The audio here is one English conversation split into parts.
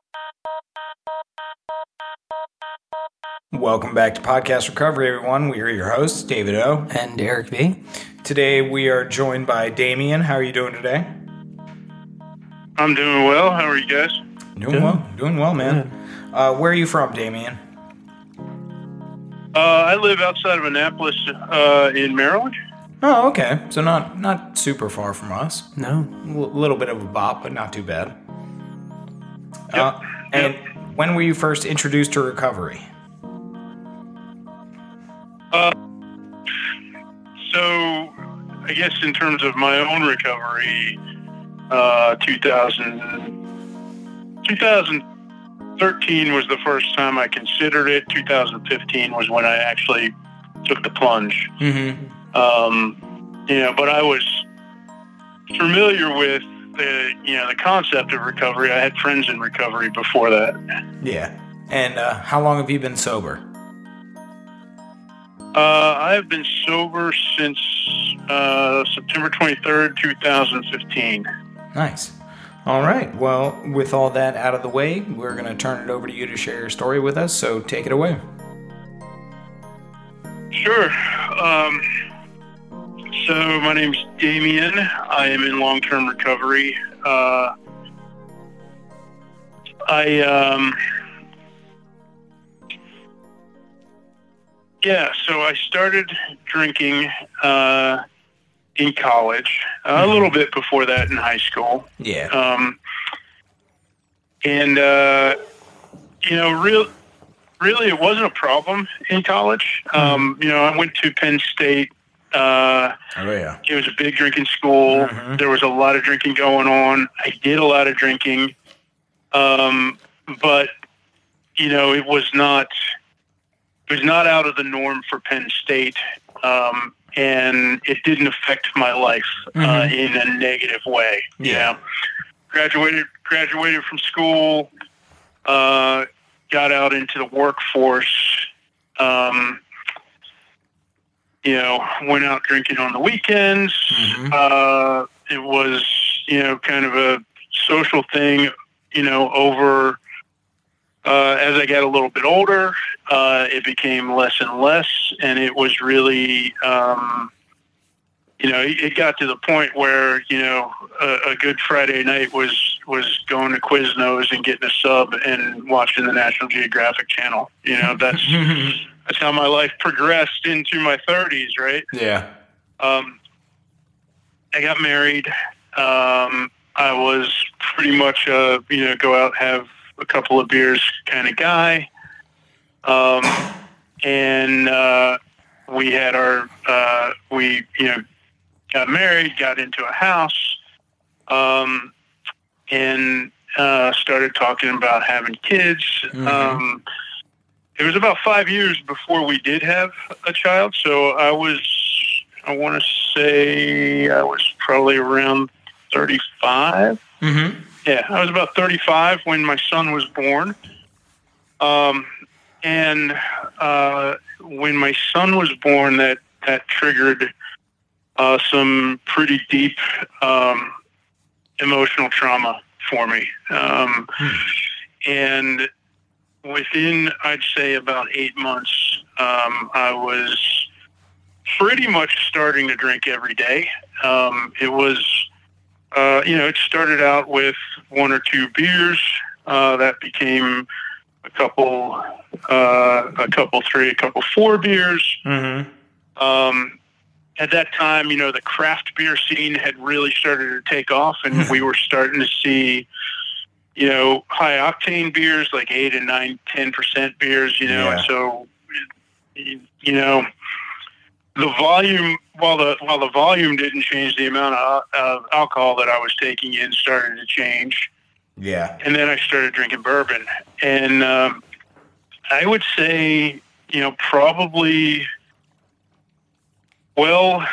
Welcome back to Podcast Recovery, everyone. We are your hosts, David O. And Eric V. Today we are joined by Damien. How are you doing today? I'm doing well. How are you guys? Doing well, man. Where are you from, Damien? I live outside of Annapolis in Maryland. Oh, okay. So not super far from us. No. A little bit of a bop, but not too bad. Yep. And when were you first introduced to recovery? So I guess in terms of my own recovery, 2013 was the first time I considered it. 2015 was when I actually took the plunge. Mm-hmm. But I was familiar with the concept of recovery. I had friends in recovery before that. Yeah. And how long have you been sober? I have been sober since September 23rd, 2015. Nice. All right. Well, with all that out of the way, we're going to turn it over to you to share your story with us. So take it away. Sure. So my name's Damien. I am in long-term recovery. So I started drinking in college, a little bit before that in high school. Yeah. Really it wasn't a problem in college. I went to Penn State. It was a big drinking school. Mm-hmm. There was a lot of drinking going on. I did a lot of drinking. But it was not out of the norm for Penn State. And it didn't affect my life in a negative way. Yeah. Graduated from school, got out into the workforce, went out drinking on the weekends. Mm-hmm. It was, kind of a social thing, over as I got a little bit older, it became less and less, and it was really, it got to the point where, a good Friday night was going to Quiznos and getting a sub and watching the National Geographic Channel. That's how my life progressed into my 30s, right? Yeah. I got married. I was pretty much go out, have a couple of beers kind of guy. And we had got married, got into a house, and started talking about having kids. Mm-hmm. It was about 5 years before we did have a child. So I want to say I was probably around 35. Mm-hmm. Yeah, I was about 35 when my son was born. And when my son was born, that triggered some pretty deep emotional trauma for me. And within, I'd say, about 8 months, I was pretty much starting to drink every day. It was, it started out with 1 or 2 beers. That became a couple 3, a couple 4 beers. Mm-hmm. At that time, the craft beer scene had really started to take off, and we were starting to see, high octane beers like 8 and 9, 10% beers, Yeah. And so, the volume, while the volume didn't change, the amount of alcohol that I was taking in started to change. Yeah. And then I started drinking bourbon, and I would say, probably well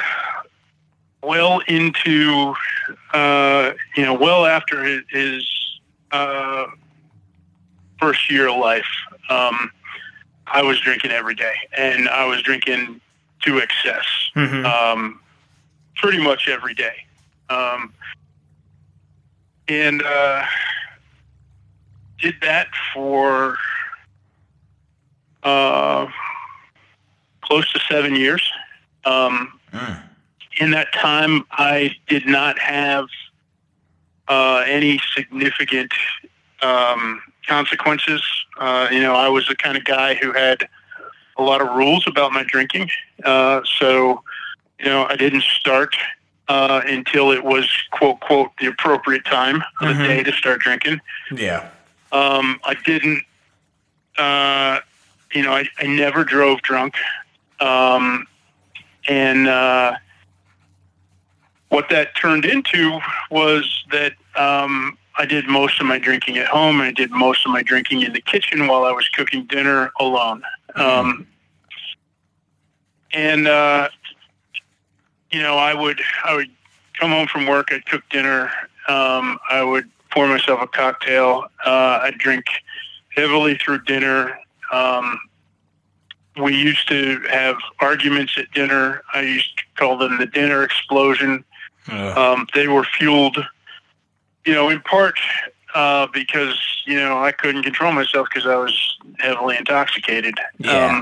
into, well after his first year of life, I was drinking every day, and I was drinking to excess, pretty much every day. did that for close to 7 years. In that time, I did not have any significant consequences. I was the kind of guy who had a lot of rules about my drinking. So I didn't start until it was, quote, quote, the appropriate time of the day to start drinking. Yeah. I didn't, I never drove drunk. And what that turned into was that I did most of my drinking at home, and I did most of my drinking in the kitchen while I was cooking dinner alone. I would come home from work, I'd cook dinner, I would pour myself a cocktail, I'd drink heavily through dinner. We used to have arguments at dinner. I used to call them the dinner explosion. They were fueled, in part because, I couldn't control myself because I was heavily intoxicated. Yeah.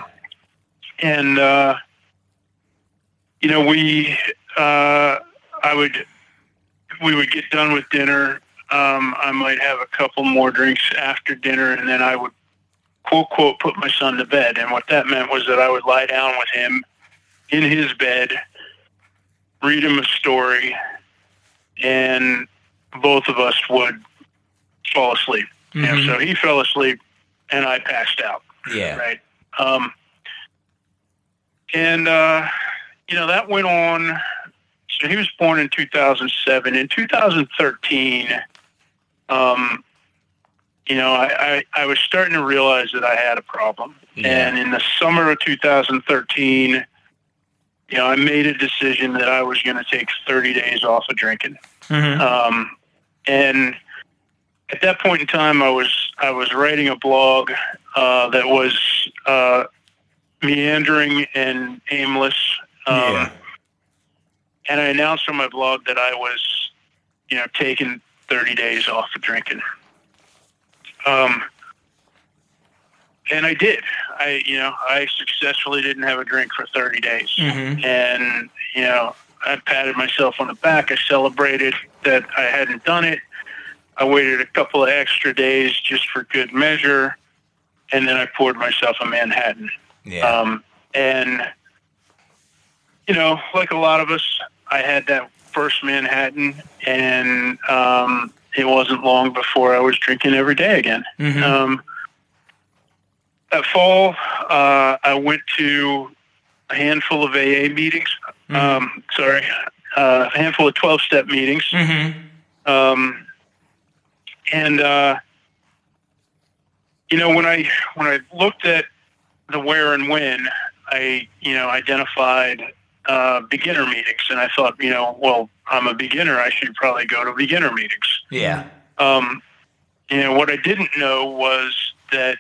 We would get done with dinner. I might have a couple more drinks after dinner, and then I would, quote, quote, put my son to bed. And what that meant was that I would lie down with him in his bed, read him a story, and both of us would fall asleep. So he fell asleep and I passed out. Yeah. Right. That went on. So he was born in 2007. In 2013, I was starting to realize that I had a problem. Yeah. And in the summer of 2013, I made a decision that I was going to take 30 days off of drinking. And at that point in time, I was writing a blog that was meandering and aimless. And I announced on my blog that I was, taking 30 days off of drinking. And I did. I successfully didn't have a drink for 30 days. And, I patted myself on the back. I celebrated that I hadn't done it. I waited a couple of extra days just for good measure. And then I poured myself a Manhattan. Yeah. Like a lot of us, I had that first Manhattan, and it wasn't long before I was drinking every day again. That fall, I went to a handful of AA meetings. A handful of 12-step meetings. When I looked at the where and when, I identified beginner meetings, and I thought, I'm a beginner. I should probably go to beginner meetings. Yeah. What I didn't know was that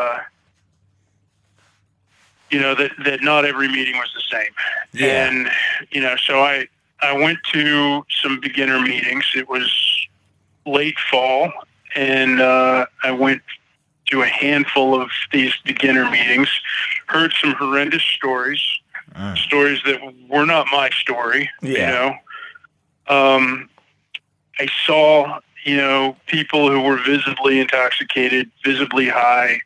that not every meeting was the same. Yeah. And so I went to some beginner meetings. It was late fall, and I went to a handful of these beginner meetings, heard some horrendous stories. Stories that were not my story. Yeah. I saw, people who were visibly intoxicated, visibly high,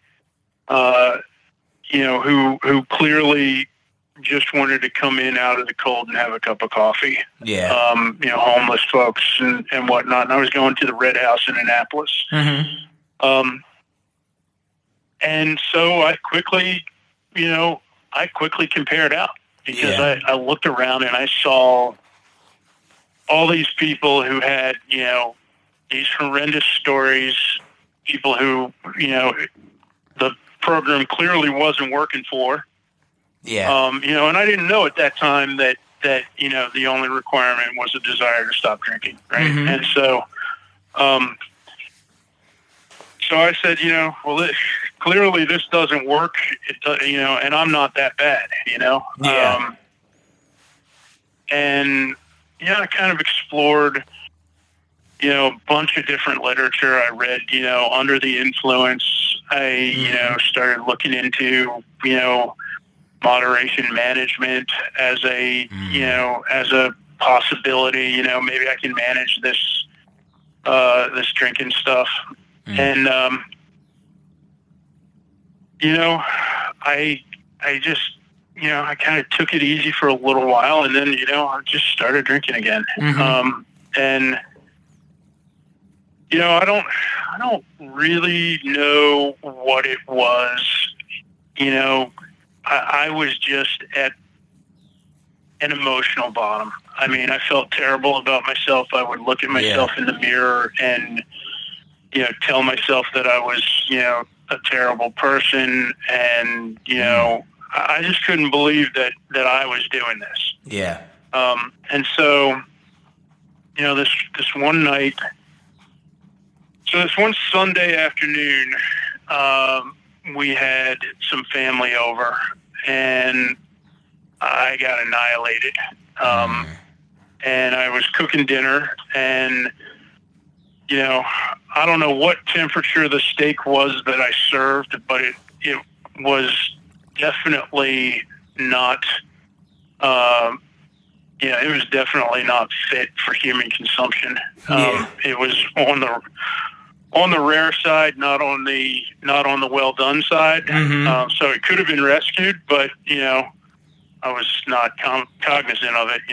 who clearly just wanted to come in out of the cold and have a cup of coffee. Yeah. Homeless folks and whatnot. And I was going to the Red House in Annapolis. And so I quickly compared out, because I looked around and I saw all these people who had, these horrendous stories, people who, the program clearly wasn't working for. Yeah. And I didn't know at that time that the only requirement was a desire to stop drinking. Right. And so I said, clearly this doesn't work. And I'm not that bad, Yeah. I kind of explored a bunch of different literature. I read, Under the Influence. I, started looking into, moderation management as a, as a possibility. Maybe I can manage this drinking stuff. And, I just, I kind of took it easy for a little while, and then, I just started drinking again. And, I don't really know what it was. I was just at an emotional bottom. I mean, I felt terrible about myself. I would look at myself in the mirror and, tell myself that I was, a terrible person. And, I just couldn't believe that I was doing this. Yeah. And so, this one night, this one Sunday afternoon, we had some family over, and I got annihilated. And I was cooking dinner, and, I don't know what temperature the steak was that I served, but it was definitely not, it was definitely not fit for human consumption. It was on the rare side, not on the well done side. So it could have been rescued, but I was not cognizant of it,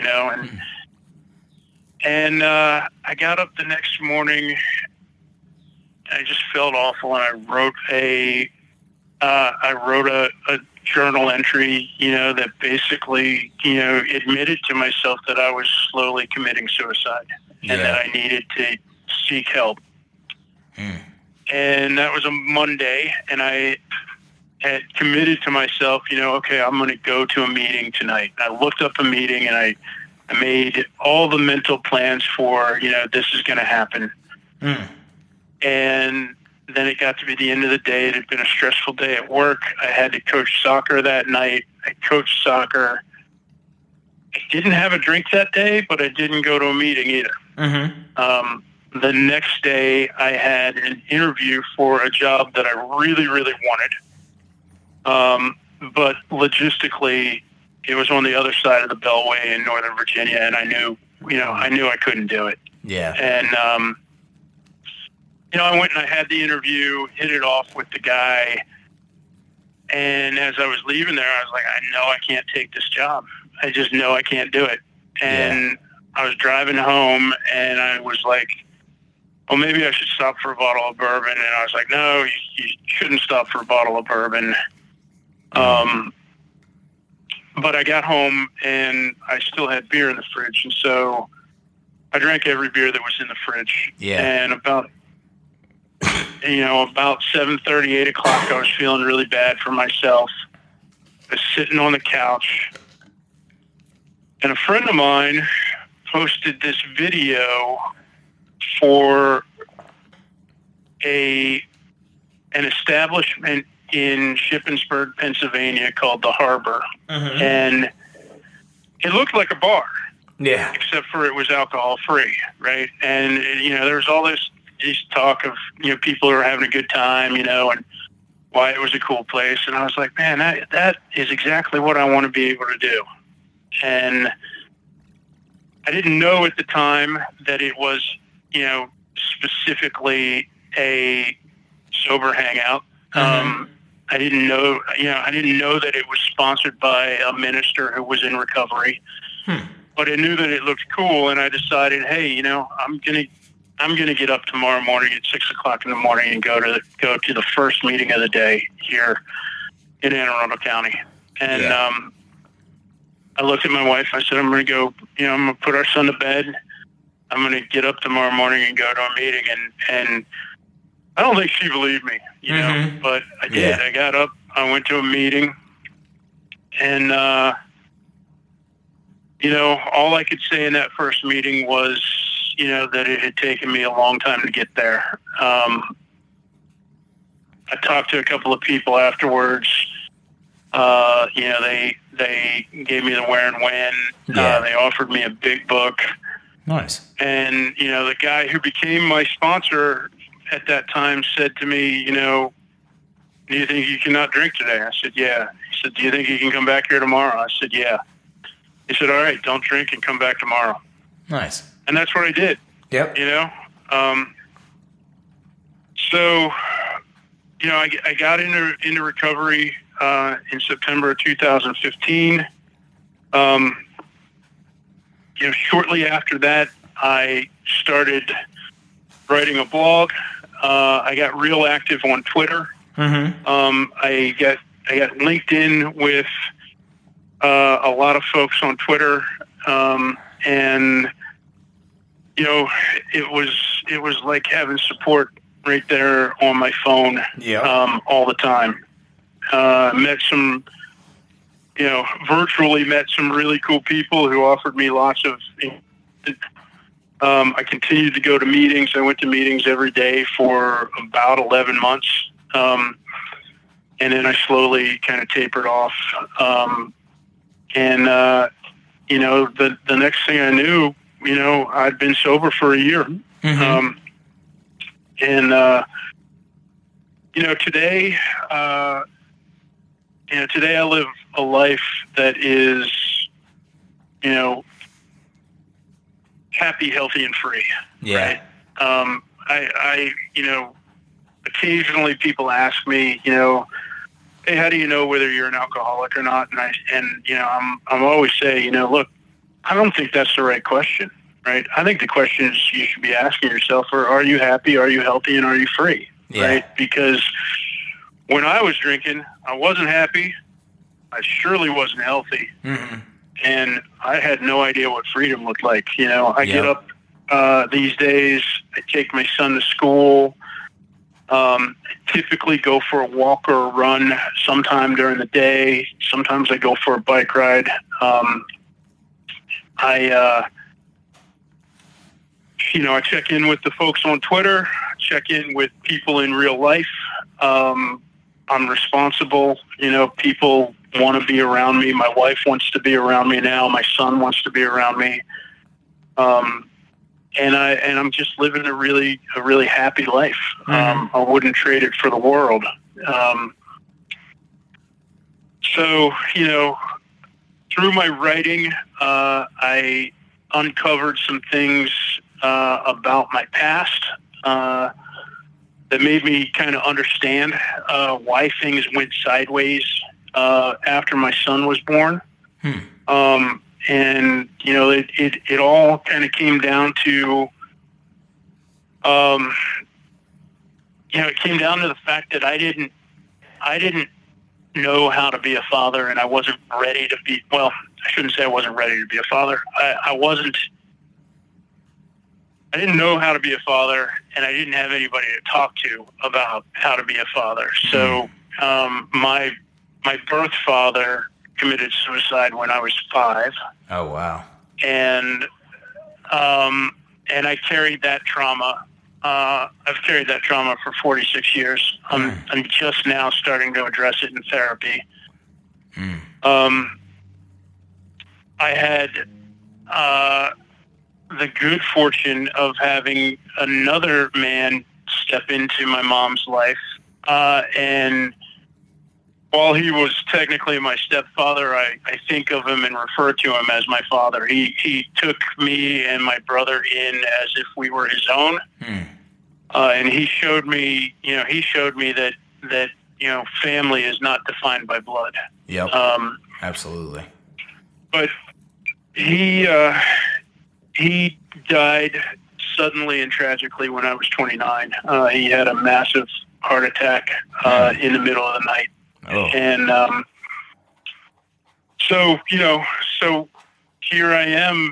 and I got up the next morning. I just felt awful, and I wrote a journal entry, that basically, admitted to myself that I was slowly committing suicide and that I needed to seek help. And that was a Monday, and I had committed to myself, okay, I'm going to go to a meeting tonight. And I looked up a meeting, and I made all the mental plans for, this is going to happen. And then it got to be the end of the day. It had been a stressful day at work. I had to coach soccer that night. I coached soccer. I didn't have a drink that day, but I didn't go to a meeting either. The next day, I had an interview for a job that I really, really wanted. But logistically, it was on the other side of the Beltway in Northern Virginia, and I knew I couldn't do it. And, I went and I had the interview, hit it off with the guy. And as I was leaving there, I was like, I know I can't take this job. I just know I can't do it. And I was driving home, and I was like, well, maybe I should stop for a bottle of bourbon. And I was like, no, you shouldn't stop for a bottle of bourbon. But I got home, and I still had beer in the fridge. And so I drank every beer that was in the fridge. And about 7:30, 8 o'clock, I was feeling really bad for myself. I was sitting on the couch, and a friend of mine posted this video for an establishment in Shippensburg, Pennsylvania called The Harbor. And it looked like a bar. Except for it was alcohol free, right? And, there was all this talk of, people who are having a good time, and why it was a cool place. And I was like, man, that is exactly what I want to be able to do. And I didn't know at the time that it was, specifically a sober hangout. I didn't know that it was sponsored by a minister who was in recovery. But I knew that it looked cool, and I decided, hey, I'm gonna get up tomorrow morning at 6 o'clock in the morning and go to the first meeting of the day here in Anne Arundel County. And I looked at my wife. I said, I'm gonna go. I'm gonna put our son to bed. I'm gonna get up tomorrow morning and go to a meeting. And I don't think she believed me, but I did. I got up. I went to a meeting, and all I could say in that first meeting was, that it had taken me a long time to get there. I talked to a couple of people afterwards. They gave me the where and when. They offered me a big book. Nice. And, the guy who became my sponsor at that time said to me, do you think you cannot drink today? I said, yeah. He said, do you think you can come back here tomorrow? I said, yeah. He said, all right, don't drink and come back tomorrow. Nice. And that's what I did. Yep. So, I got into recovery in September of 2015. Shortly after that, I started writing a blog. I got real active on Twitter. Mm-hmm. I got linked in with a lot of folks on Twitter, and it was like having support right there on my phone. Yeah. All the time. Virtually met some really cool people who offered me lots of. I continued to go to meetings. I went to meetings every day for about 11 months. And then I slowly kind of tapered off. The next thing I knew, I'd been sober for a year. Mm-hmm. Today I live a life that is, happy, healthy, and free. Yeah. Right? Occasionally people ask me, hey, how do you know whether you're an alcoholic or not? And I'm always say, look, I don't think that's the right question, right? I think the questions you should be asking yourself are you happy, are you healthy, and are you free? Yeah. Right? Because when I was drinking, I wasn't happy. I surely wasn't healthy. Mm-hmm. And I had no idea what freedom looked like. I get up these days, I take my son to school, typically go for a walk or a run sometime during the day. Sometimes I go for a bike ride. I check in with the folks on Twitter, check in with people in real life. I'm responsible. People want to be around me. My wife wants to be around me now. My son wants to be around me. And I'm just living a really happy life. Mm-hmm. I wouldn't trade it for the world. So, through my writing, I uncovered some things about my past that made me kind of understand why things went sideways after my son was born. And it all kind of came down to the fact that I didn't know how to be a father, and I wasn't ready to be. Well, I shouldn't say I wasn't ready to be a father. I didn't know how to be a father, and I didn't have anybody to talk to about how to be a father. So my birth father committed suicide when I was 5. Oh, wow. And I carried that trauma. I've carried that trauma for 46 years. I'm just now starting to address it in therapy. I had the good fortune of having another man step into my mom's life. And while he was technically my stepfather, I think of him and refer to him as my father. He took me and my brother in as if we were his own. And he showed me that family is not defined by blood. Yep. Absolutely. But he died suddenly and tragically when I was 29. He had a massive heart attack in the middle of the night. Oh. And so here I am.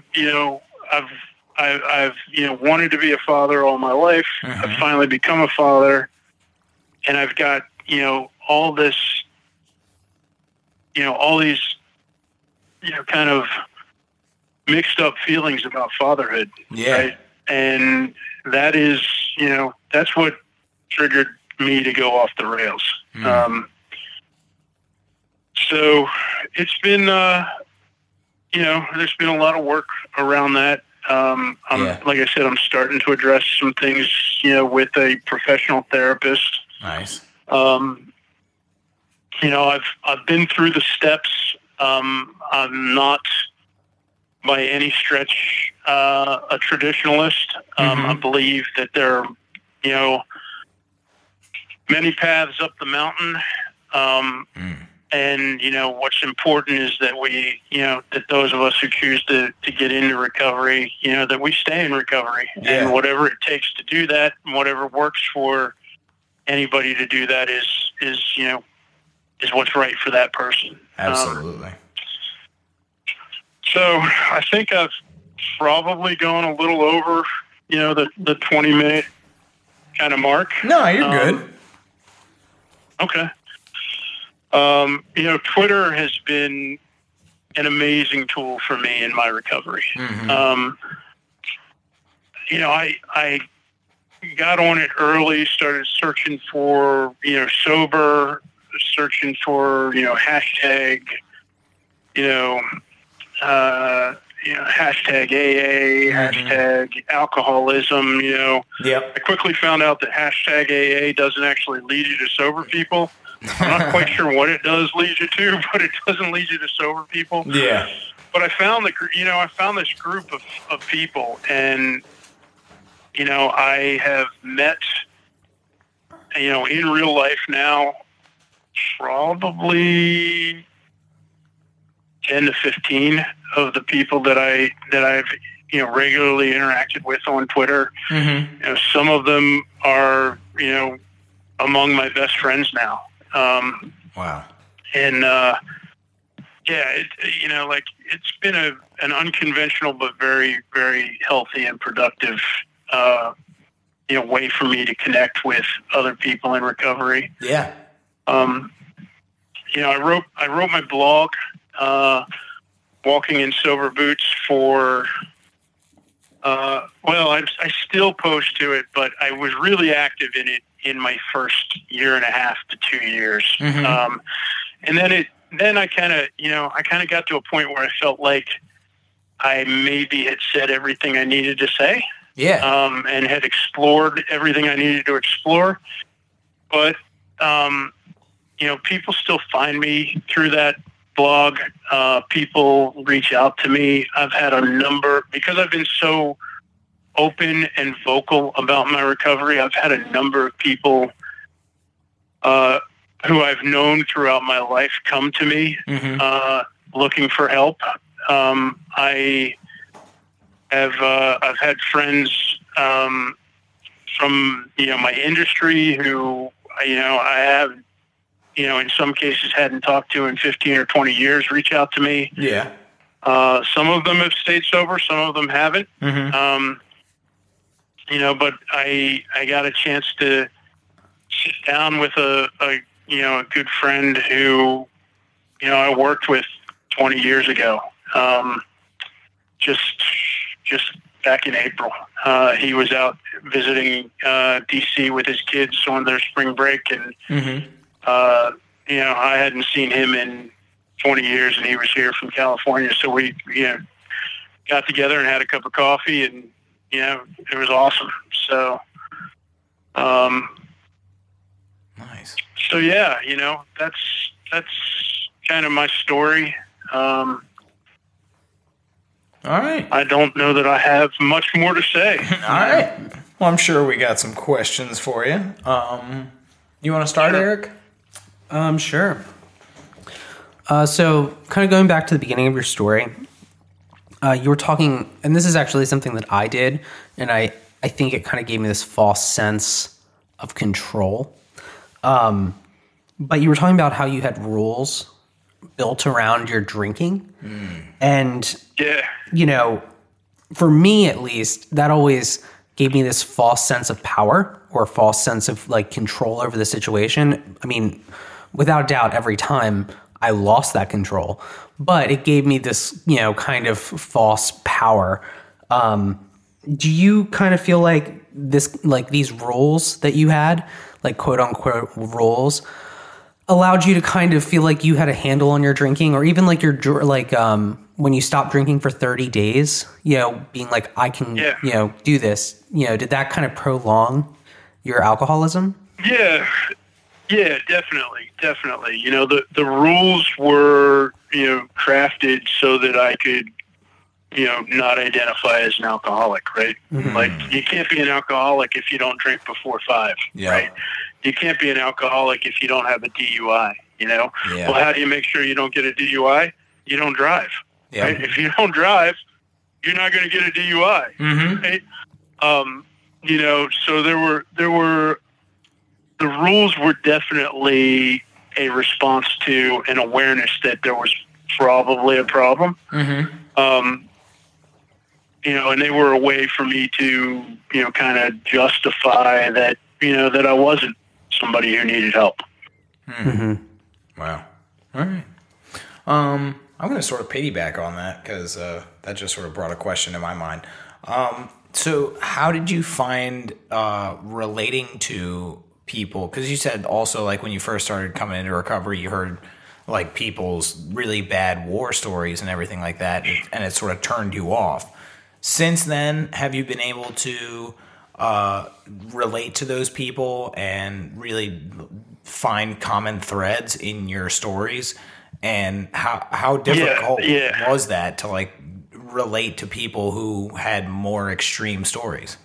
I've wanted to be a father all my life. Mm-hmm. I've finally become a father, and I've got all these kind of mixed up feelings about fatherhood. Yeah. Right? And that is that's what triggered me to go off the rails. So it's been, there's been a lot of work around that. Like I said, I'm starting to address some things, with a professional therapist. Nice. I've been through the steps. I'm not by any stretch a traditionalist. I believe that there are, many paths up the mountain. And, what's important is that we, that those of us who choose to get into recovery, that we stay in recovery. Yeah. And whatever it takes to do that, and whatever works for anybody to do that is what's right for that person. Absolutely. So I think I've probably gone a little over, the 20-minute kind of mark. No, you're good. Okay. Twitter has been an amazing tool for me in my recovery. I got on it early, started searching for, sober, searching for, hashtag, hashtag AA, hashtag alcoholism, Yep. I quickly found out that hashtag AA doesn't actually lead you to sober people. I'm not quite sure what it does lead you to, but it doesn't lead you to sober people. Yeah. But I found this group of people, and, I have met, in real life now, probably 10 to 15 of the people that I've, regularly interacted with on Twitter. Some of them are, among my best friends now. Wow. And, it's been an unconventional but very, very healthy and productive, way for me to connect with other people in recovery. Yeah. I wrote my blog, Walking in Sober Boots for, I still post to it, but I was really active in it in my first year and a half to 2 years. And then I kind of got to a point where I felt like I maybe had said everything I needed to say. Yeah. And had explored everything I needed to explore. But, people still find me through that blog. People reach out to me. I've had a number, because I've been so open and vocal about my recovery, I've had a number of people who I've known throughout my life come to me looking for help. I've had friends from my industry who I have in some cases hadn't talked to in 15 or 20 years reach out to me. Yeah. Some of them have stayed sober, some of them haven't. But I got a chance to sit down with a good friend who, I worked with 20 years ago. Just back in April, he was out visiting DC with his kids on their spring break, and I hadn't seen him in 20 years, and he was here from California, so we got together and had a cup of coffee, and it was awesome. So, nice. So yeah, that's kind of my story. All right. I don't know that I have much more to say. All right. Well, I'm sure we got some questions for you. You want to start, Eric? Sure. So kind of going back to the beginning of your story, you were talking, and this is actually something that I did, and I think it kind of gave me this false sense of control. But you were talking about how you had rules built around your drinking. And, for me at least, that always gave me this false sense of power or false sense of control over the situation. I mean, without doubt, every time I lost that control, but it gave me this, kind of false power. Do you kind of feel like this, these rules that you had, quote unquote rules, allowed you to kind of feel like you had a handle on your drinking, or even your when you stopped drinking for 30 days, being like, I can, do this, did that kind of prolong your alcoholism? Yeah. Yeah, definitely. The rules were, crafted so that I could, not identify as an alcoholic, right? Mm-hmm. Like, you can't be an alcoholic if you don't drink before 5, right? You can't be an alcoholic if you don't have a DUI, Yeah. Well, how do you make sure you don't get a DUI? You don't drive, right? If you don't drive, you're not going to get a DUI, right? So there were the rules were definitely a response to an awareness that there was probably a problem. Mm-hmm. And they were a way for me to, kind of justify that, that I wasn't somebody who needed help. Mm-hmm. Wow. All right. I'm going to sort of piggyback on that because that just sort of brought a question to my mind. So how did you find relating to people? Because you said also, like, when you first started coming into recovery, you heard like people's really bad war stories and everything like that, and it sort of turned you off. Since then, have you been able to relate to those people and really find common threads in your stories? And how difficult was that to like relate to people who had more extreme stories?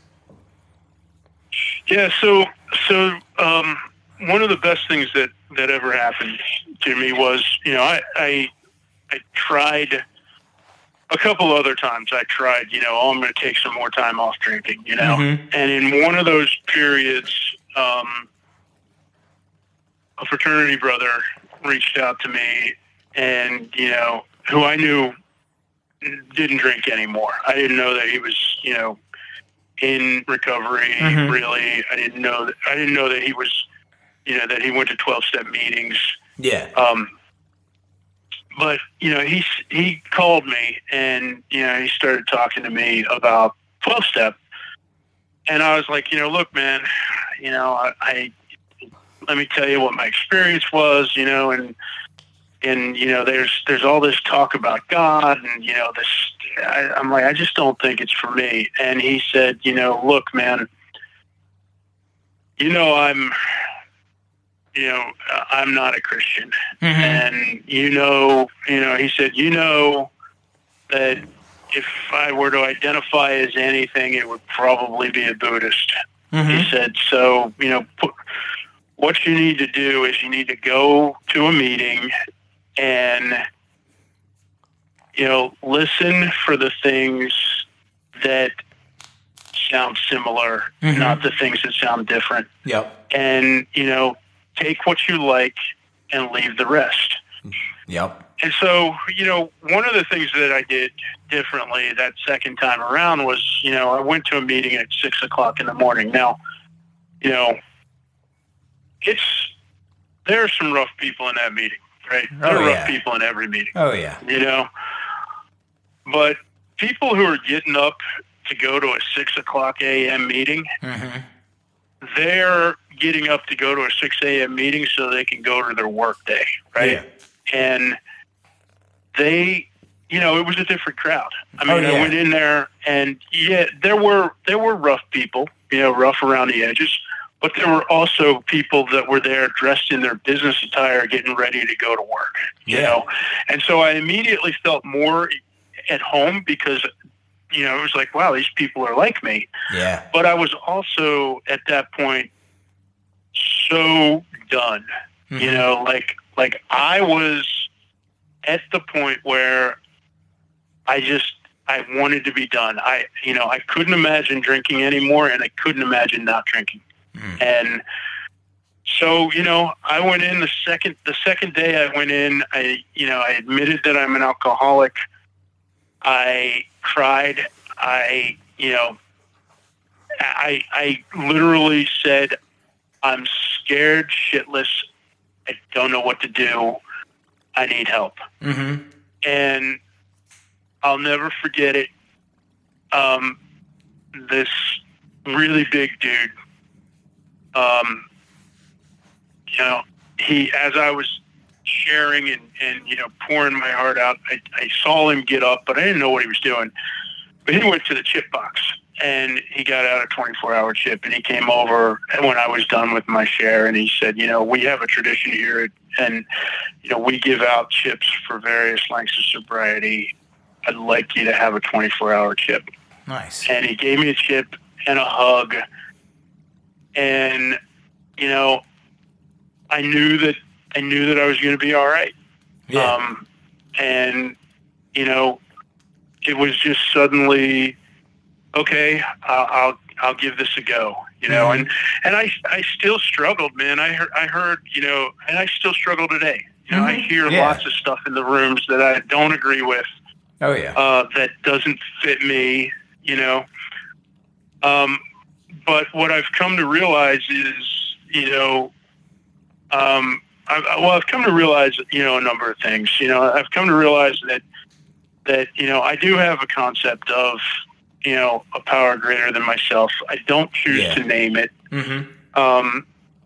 Yeah, so one of the best things that ever happened to me was, I tried a couple other times. I tried, I'm going to take some more time off drinking, Mm-hmm. And in one of those periods, a fraternity brother reached out to me and, who I knew didn't drink anymore. I didn't know that he was, in recovery, mm-hmm. really. I didn't know that he was, that he went to 12-step meetings. Yeah. But, he called me and, he started talking to me about 12-step. And I was like, look, man, I let me tell you what my experience was, and there's all this talk about God and, I'm like, I just don't think it's for me. And he said, look, man, I'm not a Christian. Mm-hmm. And, he said, that if I were to identify as anything, it would probably be a Buddhist. Mm-hmm. He said, so, what you need to do is you need to go to a meeting and, listen for the things that sound similar, mm-hmm. not the things that sound different. Yep. And, take what you like and leave the rest. Yep. And so, one of the things that I did differently that second time around was, I went to a meeting at 6:00 in the morning. Now, there are some rough people in that meeting, right? There are rough people in every meeting. Oh, yeah. But people who are getting up to go to a 6:00 a.m. meeting, mm-hmm. they're getting up to go to a 6 a.m. meeting so they can go to their work day, right? Yeah. And they, it was a different crowd. I mean, I went in there and there were rough people, rough around the edges, but there were also people that were there dressed in their business attire getting ready to go to work, you know? And so I immediately felt more at home because, it was like, wow, these people are like me. Yeah. But I was also at that point so done, mm-hmm. Like I was at the point where I wanted to be done. I couldn't imagine drinking anymore, and I couldn't imagine not drinking. Mm. And so, I went in the second day I went in, I admitted that I'm an alcoholic. I cried. I literally said, I'm scared shitless. I don't know what to do. I need help. Mm-hmm. And I'll never forget it. This really big dude, as I was sharing and pouring my heart out. I saw him get up, but I didn't know what he was doing. But he went to the chip box, and he got out a 24-hour chip, and he came over and when I was done with my share, and he said, we have a tradition here, and we give out chips for various lengths of sobriety. I'd like you to have a 24-hour chip. Nice. And he gave me a chip and a hug, and I knew that I was going to be all right. Yeah. And it was just suddenly, okay, I'll give this a go. And I still struggled, man. I heard, and I still struggle today. I hear lots of stuff in the rooms that I don't agree with. Oh yeah. That doesn't fit me, but what I've come to realize is, I've come to realize, a number of things. I've come to realize that I do have a concept of, a power greater than myself. I don't choose to name it. Mm-hmm.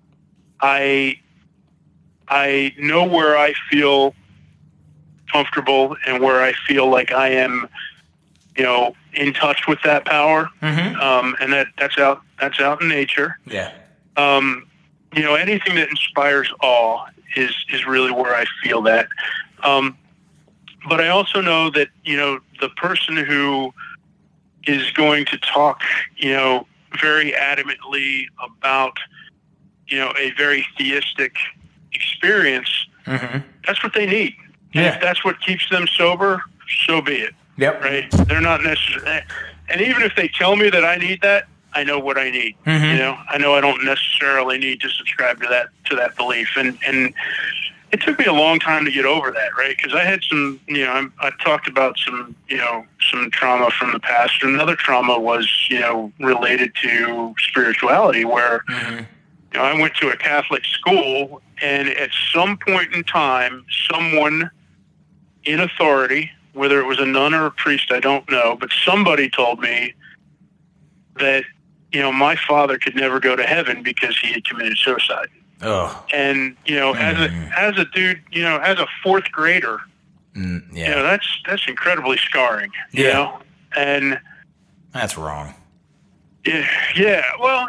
I know where I feel comfortable and where I feel like I am, in touch with that power. Mm-hmm. And that's out in nature. Yeah. Anything that inspires awe is really where I feel that. But I also know that, the person who is going to talk, very adamantly about, a very theistic experience, mm-hmm. that's what they need. And if that's what keeps them sober, so be it. Yep. Right? They're not necessarily, and even if they tell me that I need that, I know what I need. Mm-hmm. I know I don't necessarily need to subscribe to that belief. And it took me a long time to get over that, right? Because I had some, I talked about some, some trauma from the past. Another trauma was, related to spirituality, where, mm-hmm. I went to a Catholic school, and at some point in time, someone in authority, whether it was a nun or a priest, I don't know, but somebody told me that, my father could never go to heaven because he had committed suicide. Oh. And, as a dude, as a fourth grader, that's incredibly scarring, you know? And that's wrong. Yeah. Well,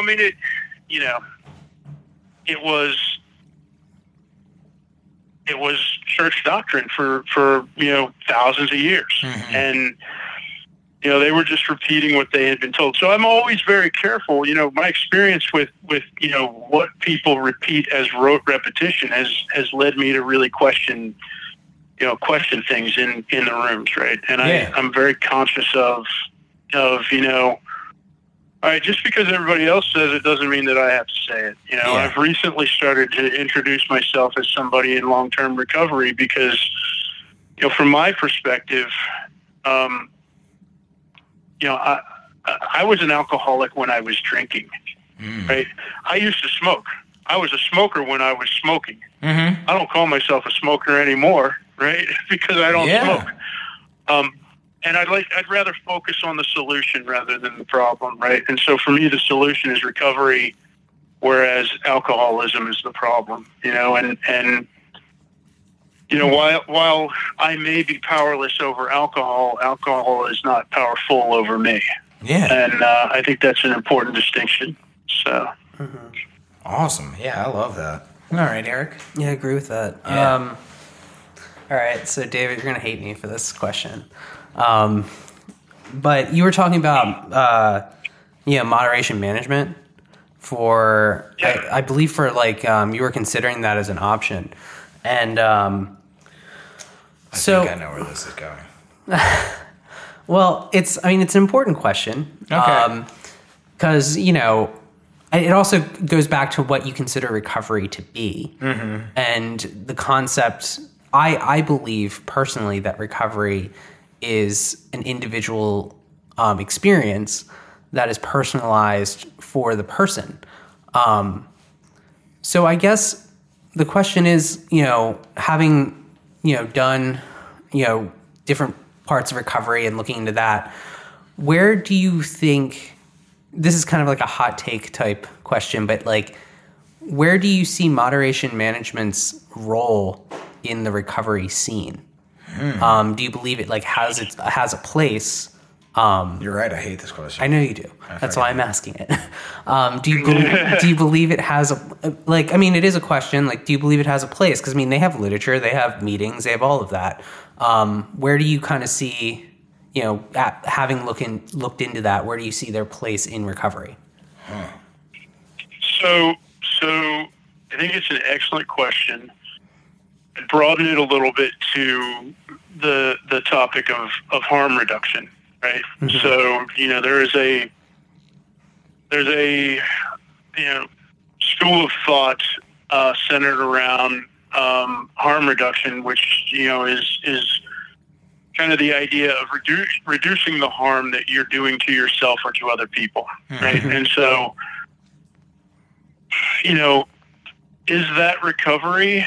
it was church doctrine for thousands of years. Mm-hmm. And, they were just repeating what they had been told. So I'm always very careful. My experience with what people repeat as rote repetition has led me to really question things in the rooms, right? And I'm very conscious of all right, just because everybody else says it doesn't mean that I have to say it. I've recently started to introduce myself as somebody in long-term recovery because, from my perspective, I was an alcoholic when I was drinking, right? I used to smoke. I was a smoker when I was smoking. Mm-hmm. I don't call myself a smoker anymore, right? Because I don't smoke. And I'd rather focus on the solution rather than the problem, right? And so for me, the solution is recovery, whereas alcoholism is the problem, and while I may be powerless over alcohol is not powerful over me. Yeah. And I think that's an important distinction. So. Mm-hmm. Awesome. Yeah, I love that. All right, Eric. Yeah, I agree with that. Yeah. All right, so David, you're going to hate me for this question. But you were talking about, moderation management for, I believe for you were considering that as an option. And, I think I know where this is going. Well, it's an important question. Okay. Because, it also goes back to what you consider recovery to be. Mm-hmm. And the concept, I believe personally that recovery is an individual experience that is personalized for the person. So I guess the question is, having done, different parts of recovery and looking into that, where do you think, this is kind of like a hot take type question, but where do you see moderation management's role in the recovery scene? Do you believe it has a place? You're right. I hate this question. I know you do. That's why I'm asking it. Do you believe it has it is a question. Like, do you believe it has a place? Because they have literature, they have meetings, they have all of that. Where do you kind of see, having looked into that, where do you see their place in recovery? So I think it's an excellent question. Broaden it a little bit to the topic of harm reduction, right? Mm-hmm. So there's a school of thought centered around harm reduction, which is kind of the idea of reducing the harm that you're doing to yourself or to other people, right? Mm-hmm. And so, is that recovery?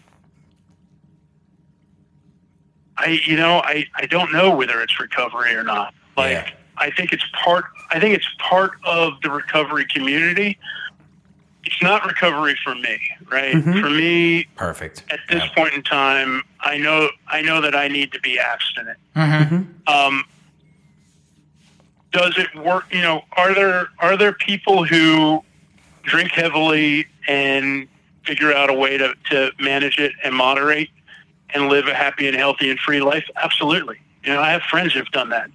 I don't know whether it's recovery or not. I think it's part of the recovery community. It's not recovery for me, right? Mm-hmm. For me, perfect. At this point in time, I know that I need to be abstinent. Mm-hmm. Does it work? Are there people who drink heavily and figure out a way to manage it and moderate and live a happy and healthy and free life? Absolutely. I have friends who've done that.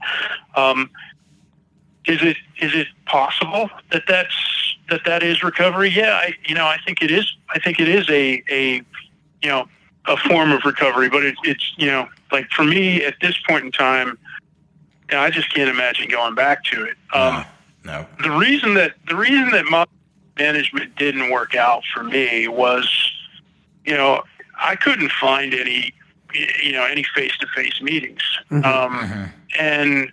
Is it possible that is recovery? Yeah, I think it is. I think it is a form of recovery, but it's for me at this point in time, I just can't imagine going back to it. No. The reason that management didn't work out for me was, I couldn't find any face-to-face meetings. Mm-hmm. And,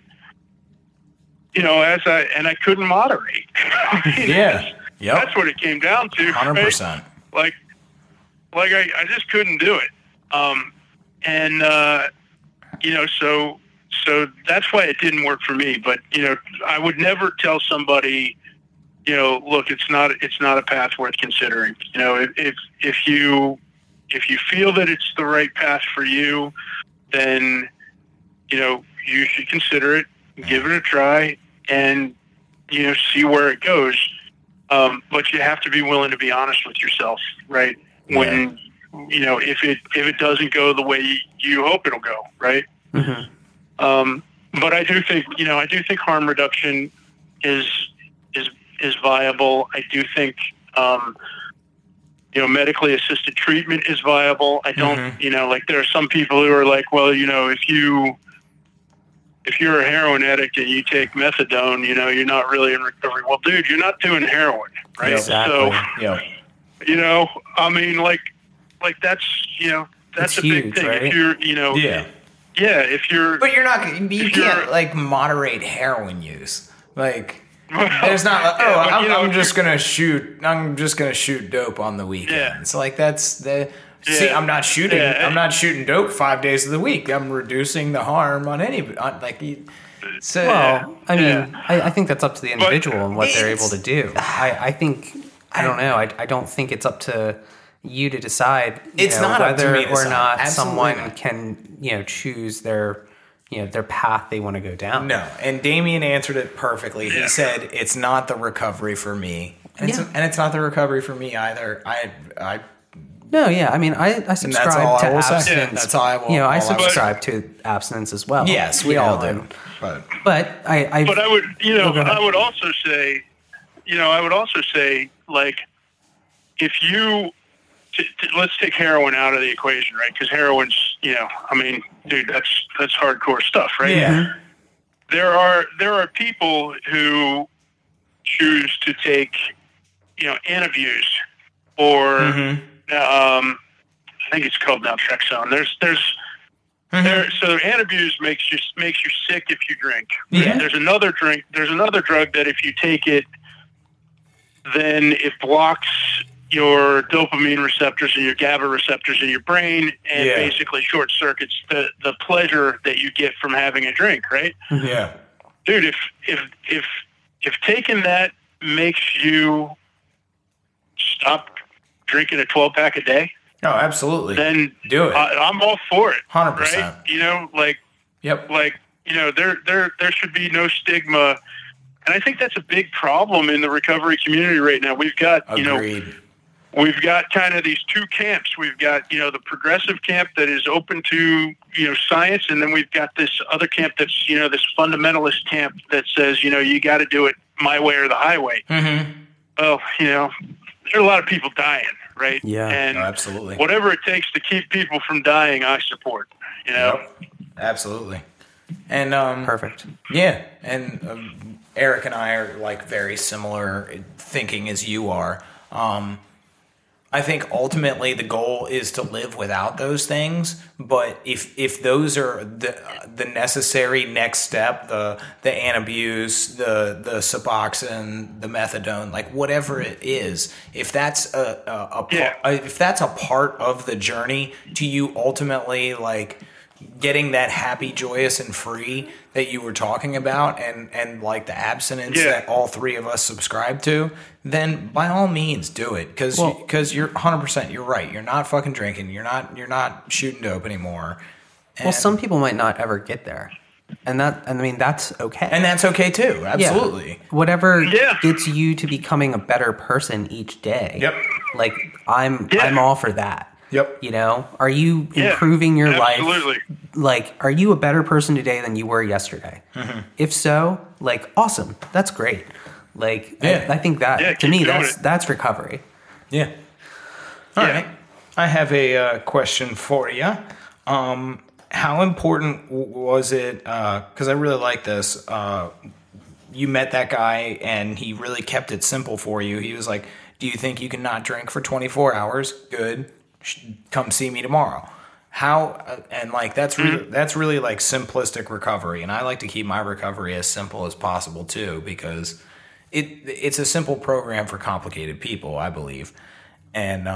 I couldn't moderate. Yeah. Yep. That's what it came down to. 100%. Right? I just couldn't do it. So that's why it didn't work for me. But, I would never tell somebody, look, it's not a path worth considering. If you feel that it's the right path for you, then, you should consider it, give it a try, and, see where it goes. But you have to be willing to be honest with yourself, right? Yeah. When, if it doesn't go the way you hope it'll go, right? Mm-hmm. But I do think harm reduction is viable. I do think, medically assisted treatment is viable. I don't, Mm-hmm. There are some people who are like, well, if you're a heroin addict and you take methadone, you're not really in recovery. Well, dude, you're not doing heroin, right? Exactly. So, that's it's a big huge, thing. Right? If you're, if you're, but you can't moderate heroin use. There's not. I'm just gonna shoot dope on the weekends. Yeah. That's the. See, I'm not shooting. Yeah. I'm not shooting dope 5 days of the week. I'm reducing the harm on any. So. Well, I think that's up to the individual and what they're able to do. I think. I don't know. I don't think it's up to you to decide. It's not up to whether me to or decide. not Absolutely someone not. can choose their path they want to go down. No, and Damien answered it perfectly. He said it's not the recovery for me, and it's not the recovery for me either. I subscribe to abstinence. Yeah, that's all I will. I subscribe to abstinence as well. Yes, we all do. But I would also say, if you, let's take heroin out of the equation, right? Because heroin's, dude, that's hardcore stuff, right? Yeah. There are people who choose to take, Antabuse or, I think it's called naltrexone. So Antabuse makes you sick if you drink. Yeah. There's another drug that if you take it, then it blocks your dopamine receptors and your GABA receptors in your brain and basically short circuits the pleasure that you get from having a drink, right? Yeah. Dude, if taking that makes you stop drinking a 12-pack a day, Oh, absolutely. then Do it. I'm all for it. 100%. Right? You know, Yep. you know, there should be no stigma. And I think that's a big problem in the recovery community right now. We've got, Agreed. we've got kind of these two camps. We've got, the progressive camp that is open to, science. And then we've got this other camp that's, this fundamentalist camp that says, you got to do it my way or the highway. Mm-hmm. Well, there are a lot of people dying, right? Yeah. And Absolutely. whatever it takes to keep people from dying, I support, Yep. Absolutely. And Perfect. yeah, and Eric and I are like very similar thinking as you are. I think ultimately the goal is to live without those things, but if those are the necessary next step, the Antabuse, the Suboxone, the methadone, like whatever it is, if that's if that's a part of the journey to you ultimately like getting that happy, joyous, and free that you were talking about, and like the abstinence that all three of us subscribe to, then by all means do it, because you're 100%. You're right. You're not fucking drinking. You're not shooting dope anymore. Well, some people might not ever get there, and that's okay. And that's okay too. Absolutely. Yeah. Whatever gets you to becoming a better person each day. Yep. Like I'm all for that. Yep. Are you improving your absolutely. life? Like, are you a better person today than you were yesterday? Mm-hmm. If so, like, awesome. That's great. Like, I think that to me, that's recovery. Yeah. All right. I have a question for you. How important was it? Because I really like this. You met that guy and he really kept it simple for you. He was like, "Do you think you can not drink for 24 hours? Good. Come see me tomorrow." How and like that's really like simplistic recovery, and I like to keep my recovery as simple as possible too, because it's a simple program for complicated people, I believe. And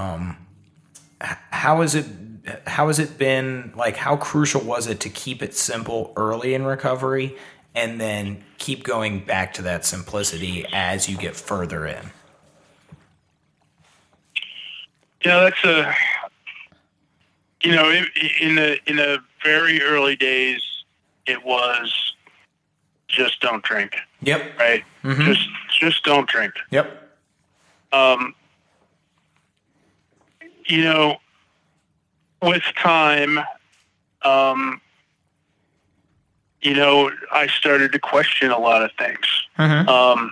how has it been, like, how crucial was it to keep it simple early in recovery and then keep going back to that simplicity as you get further in? That's in the very early days, it was just don't drink. Yep. Right. Mm-hmm. Just don't drink. Yep. With time, I started to question a lot of things. Mm-hmm.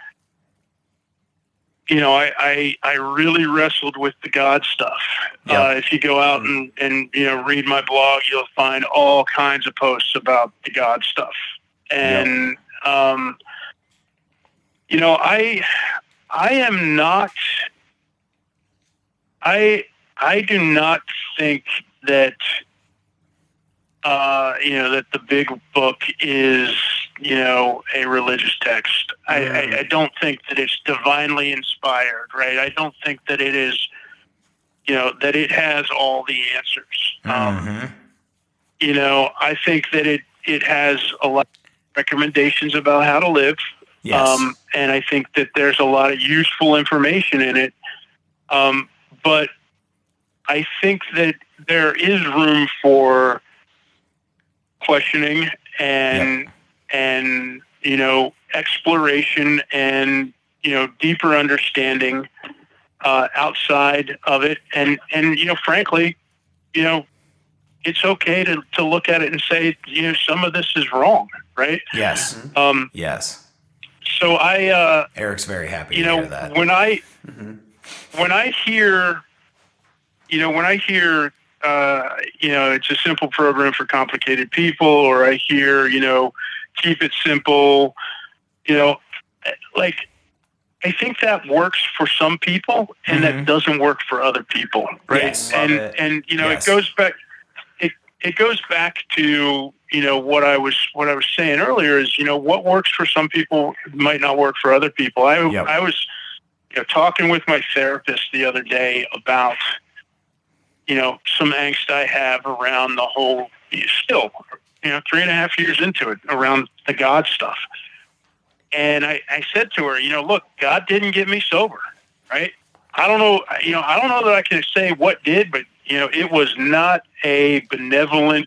I really wrestled with the God stuff. Yeah. If you go out and read my blog, you'll find all kinds of posts about the God stuff. And, I am not, I do not think that, that the big book is, a religious text. I don't think that it's divinely inspired, right? I don't think that it is, that it has all the answers. Mm-hmm. I think that it has a lot of recommendations about how to live. Yes. And I think that there's a lot of useful information in it. But I think that there is room for questioning and exploration and deeper understanding outside of it, and frankly, it's okay to look at it and say some of this is wrong, right? Yes. Yes. So Eric's very happy to hear that. when I hear it's a simple program for complicated people, or I hear, keep it simple, I think that works for some people and that doesn't work for other people. Right. Yes. And Yes. it goes back to, what I was saying earlier is, what works for some people might not work for other people. I was, talking with my therapist the other day about, some angst I have around the whole, still, 3.5 years into it, around the God stuff. And I said to her, look, God didn't get me sober, right? I don't know, I don't know that I can say what did, but, it was not a benevolent,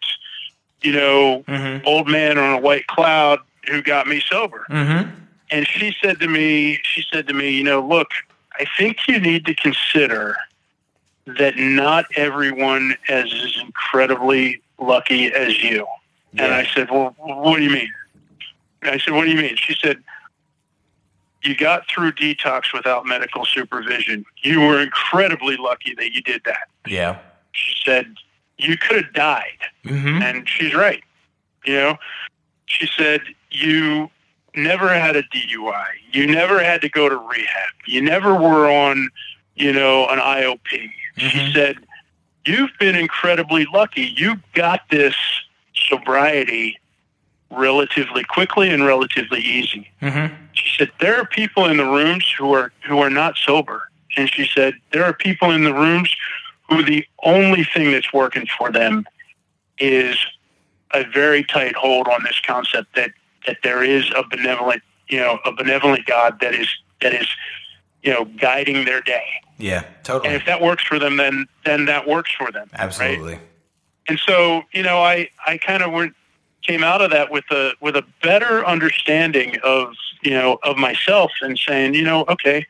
old man on a white cloud who got me sober. Mm-hmm. And she said to me, look, I think you need to consider that not everyone is as incredibly lucky as you. Yeah. And I said, well, what do you mean? And I said, what do you mean? She said, you got through detox without medical supervision. You were incredibly lucky that you did that. Yeah. She said, you could have died. Mm-hmm. And she's right. She said, you never had a DUI. You never had to go to rehab. You never were on, an IOP. Mm-hmm. She said, you've been incredibly lucky. You got this sobriety relatively quickly and relatively easy. Mm-hmm. She said, there are people in the rooms who are not sober. And she said, there are people in the rooms who the only thing that's working for them is a very tight hold on this concept that there is a benevolent God that is guiding their day. Yeah, totally. And if that works for them, then that works for them. Absolutely. Right? And so, I kind of came out of that with a better understanding of myself and saying, okay,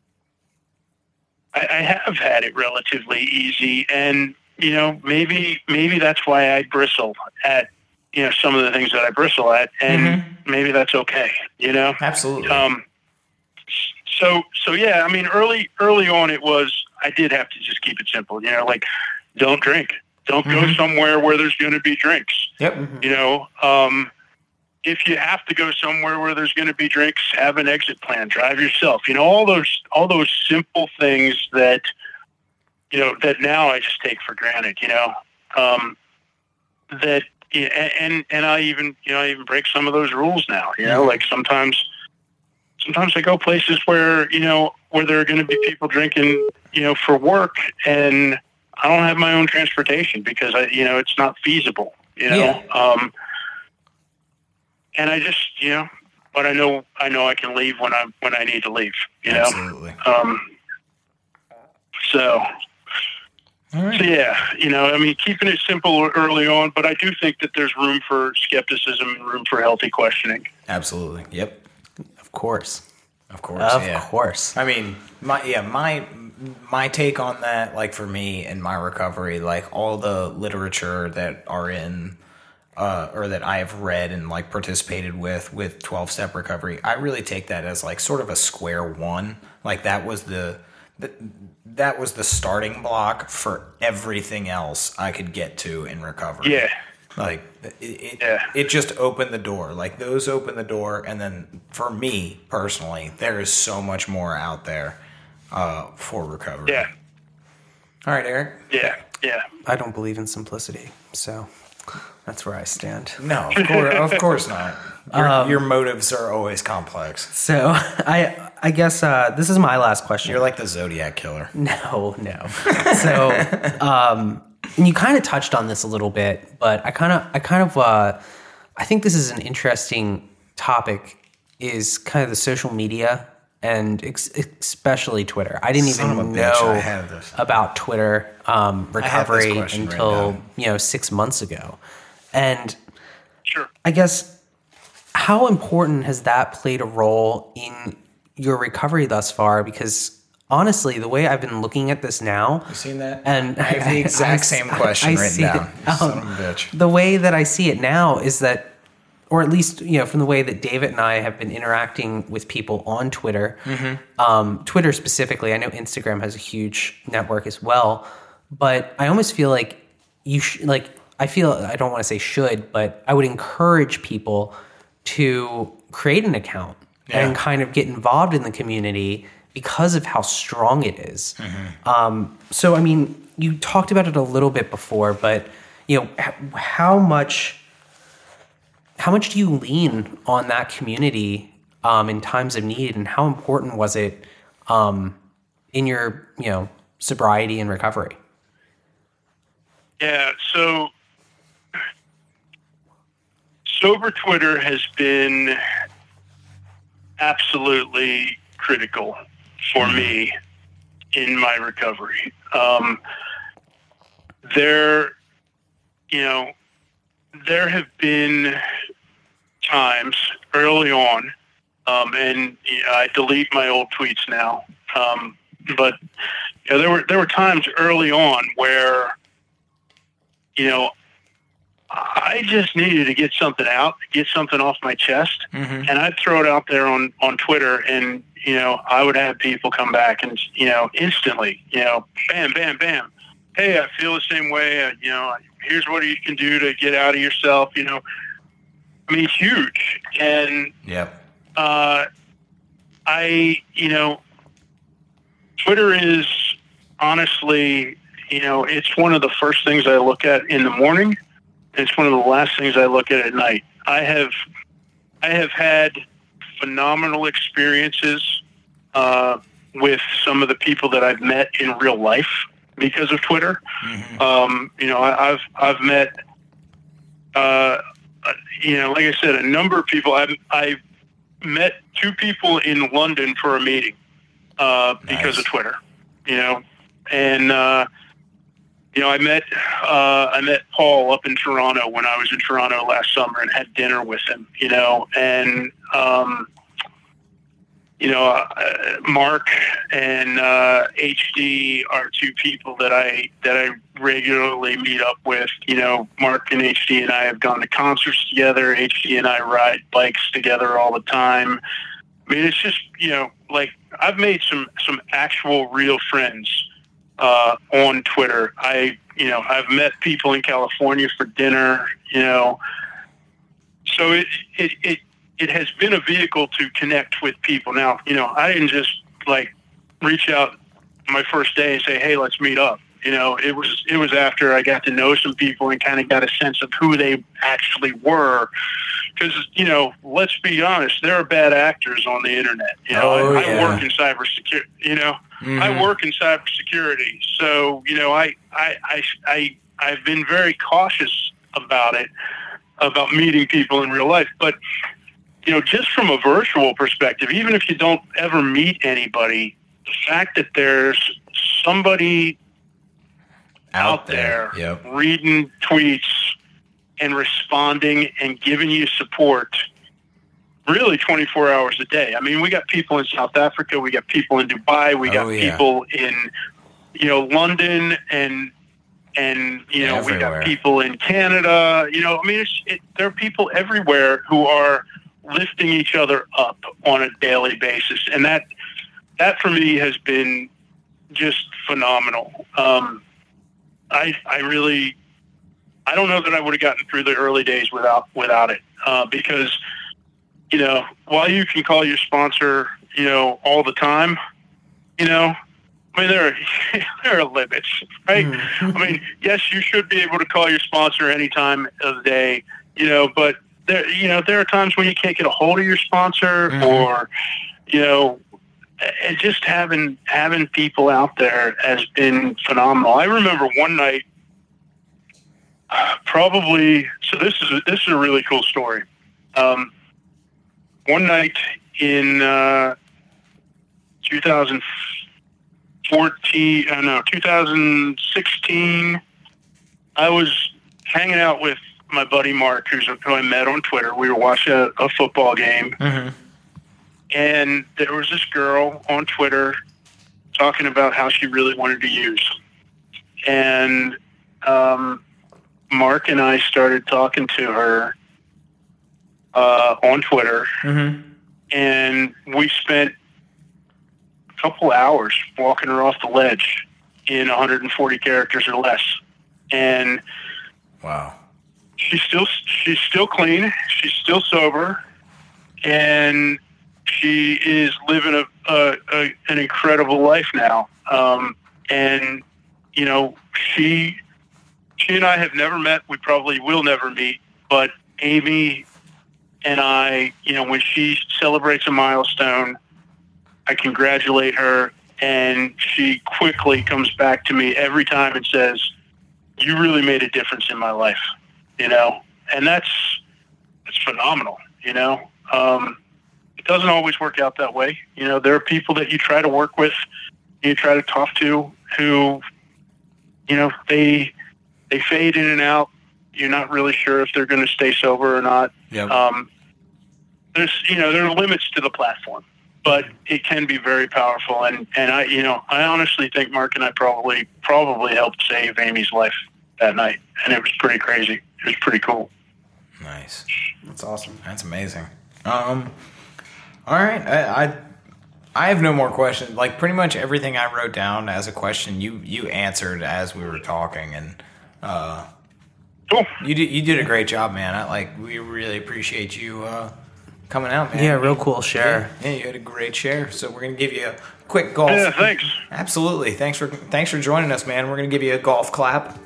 I have had it relatively easy, and maybe that's why I bristle at some of the things that I bristle at, and maybe that's okay. Absolutely. So yeah, I mean, early on, I did have to just keep it simple. Like, don't drink, don't go somewhere where there's going to be drinks. Yep. If you have to go somewhere where there's going to be drinks, have an exit plan, drive yourself, all those simple things that, that now I just take for granted, that, and I even break some of those rules now, like sometimes I go places where, where there are going to be people drinking, for work, and I don't have my own transportation because it's not feasible, Yeah. And I just, but I know I can leave when I need to leave, Absolutely. So right. So yeah, I mean, keeping it simple early on, but I do think that there's room for skepticism and room for healthy questioning. Absolutely. Yep. Of course. Of course. Of course. I mean, my take on that, like for me and my recovery, like all the literature that are in, or that I have read and like participated with 12-step recovery, I really take that as like sort of a square one. Like that was the starting block for everything else I could get to in recovery. Yeah. Like it just opened the door. Like those opened the door, and then for me personally, there is so much more out there for recovery. Yeah. All right, Eric. Yeah. Yeah. I don't believe in simplicity, so that's where I stand. No, of course not. Your motives are always complex. So I guess this is my last question. You're like the Zodiac killer. No. So, and you kind of touched on this a little bit, but I think this is an interesting topic. Is kind of the social media and especially Twitter. I didn't even know about Twitter recovery until 6 months ago, and sure. I guess. How important has that played a role in your recovery thus far? Because honestly, the way I've been looking at this now, you seen that? And I have the exact same question written down. Son of a bitch. The way that I see it now is that, or at least from the way that David and I have been interacting with people on Twitter, Twitter specifically. I know Instagram has a huge network as well, but I almost feel like I don't want to say should, but I would encourage people to create an account and kind of get involved in the community because of how strong it is. So, I mean, you talked about it a little bit before, but how much do you lean on that community in times of need, and how important was it in your sobriety and recovery? Yeah, so Sober Twitter has been absolutely critical for me in my recovery. There have been times early on, and I delete my old tweets now. But there were times early on where, I just needed to get something out, get something off my chest, and I'd throw it out there on Twitter, and I would have people come back and instantly, bam, bam, bam. Hey, I feel the same way. Here's what you can do to get out of yourself. Huge. And yep. Twitter is honestly, it's one of the first things I look at in the morning. It's one of the last things I look at night. I have had phenomenal experiences with some of the people that I've met in real life because of Twitter. I've met, like I said, a number of people. I've met 2 people in London for a meeting because of Twitter. And I met Paul up in Toronto when I was in Toronto last summer and had dinner with him. And Mark and HD are 2 people that I regularly meet up with. Mark and HD and I have gone to concerts together. HD and I ride bikes together all the time. It's just I've made some actual real friends on Twitter. I've met people in California for dinner. So it has been a vehicle to connect with people. Now, I didn't just reach out my first day and say, hey, let's meet up. It was after I got to know some people and kind of got a sense of who they actually were. Because, let's be honest, there are bad actors on the internet. I work in cybersecurity, I work in cybersecurity. So, I've been very cautious about it, about meeting people in real life. But, just from a virtual perspective, even if you don't ever meet anybody, the fact that there's somebody out there yep. reading tweets and responding and giving you support really 24 hours a day. We got people in South Africa, we got people in Dubai, we got people in London, and we got people in Canada. There are people everywhere who are lifting each other up on a daily basis, and that for me has been just phenomenal. I don't know that I would have gotten through the early days without it, because while you can call your sponsor all the time, there are limits, right? Yes, you should be able to call your sponsor any time of the day, but there are times when you can't get a hold of your sponsor, or and just having people out there has been phenomenal. I remember one night, so this is a really cool story. One night in 2016, I was hanging out with my buddy Mark, who I met on Twitter. We were watching a football game. And there was this girl on Twitter talking about how she really wanted to use. And Mark and I started talking to her on Twitter. And we spent a couple hours walking her off the ledge in 140 characters or less. And wow. She's still clean. She's still sober. And she is living an incredible life now. And, she and I have never met. We probably will never meet. But Amy and I, when she celebrates a milestone, I congratulate her. And she quickly comes back to me every time and says, you really made a difference in my life, and that's phenomenal, It doesn't always work out that way. There are people that you try to work with you try to talk to who, they fade in and out. You're not really sure if they're going to stay sober or not. Yep. There are limits to the platform, but it can be very powerful. And I honestly think Mark and I probably helped save Amy's life that night. And it was pretty crazy. It was pretty cool. Nice. That's awesome. That's amazing. All right. I have no more questions. Like, pretty much everything I wrote down as a question, you answered as we were talking, and cool. You did a great job, man. We really appreciate you coming out, man. Yeah, real cool share. Yeah, you had a great share. So we're gonna give you a quick golf. Yeah, thanks. Absolutely. Thanks for joining us, man. We're gonna give you a golf clap.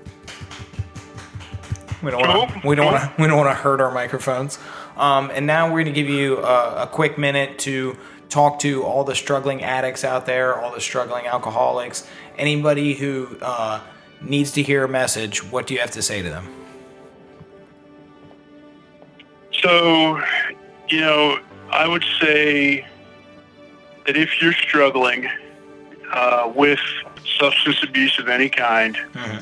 We don't want to hurt our microphones. And now we're going to give you a quick minute to talk to all the struggling addicts out there, all the struggling alcoholics, anybody who needs to hear a message. What do you have to say to them? So, I would say that if you're struggling with substance abuse of any kind,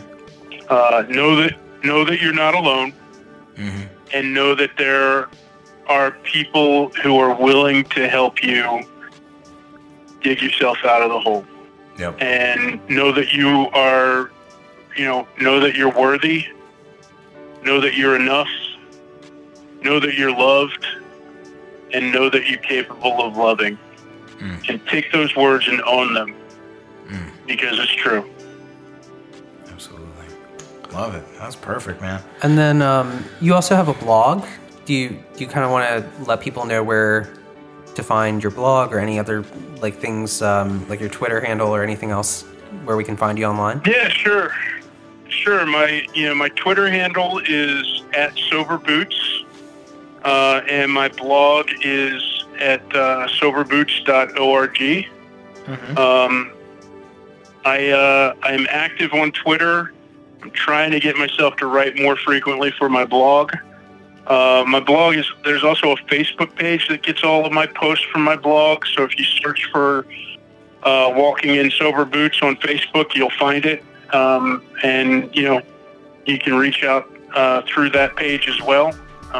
know that you're not alone, and know that there are people who are willing to help you dig yourself out of the hole. Yep. And know that you are, know that you're worthy, know that you're enough, know that you're loved, and know that you're capable of loving. And take those words and own them, because it's true. Love it. That's perfect, man. And then you also have a blog. Do you kind of want to let people know where to find your blog or any other things like your Twitter handle or anything else where we can find you online? Yeah, sure. My Twitter handle is @SoberBoots, and my blog is at soberboots.org. I'm active on Twitter. I'm trying to get myself to write more frequently for my blog. There's also a Facebook page that gets all of my posts from my blog. So if you search for Walking in Sober Boots on Facebook, you'll find it. And you can reach out through that page as well.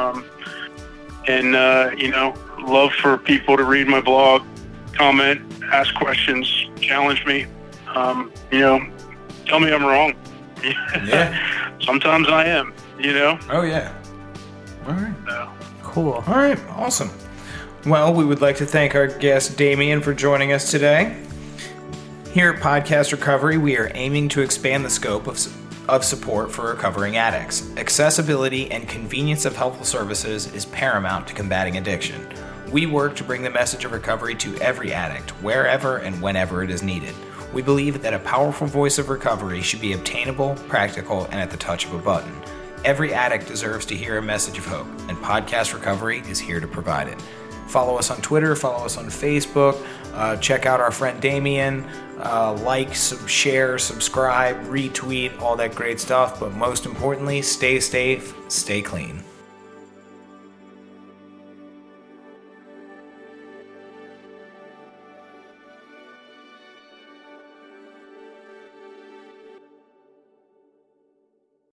Love for people to read my blog, comment, ask questions, challenge me. Tell me I'm wrong. Yeah. Sometimes I am, Oh, yeah. All right. So. Cool. All right. Awesome. Well, we would like to thank our guest, Damien, for joining us today. Here at Podcast Recovery, we are aiming to expand the scope of support for recovering addicts. Accessibility and convenience of helpful services is paramount to combating addiction. We work to bring the message of recovery to every addict, wherever and whenever it is needed. We believe that a powerful voice of recovery should be obtainable, practical, and at the touch of a button. Every addict deserves to hear a message of hope, and Podcast Recovery is here to provide it. Follow us on Twitter, follow us on Facebook, check out our friend Damien, share, subscribe, retweet, all that great stuff, but most importantly, stay safe, stay clean.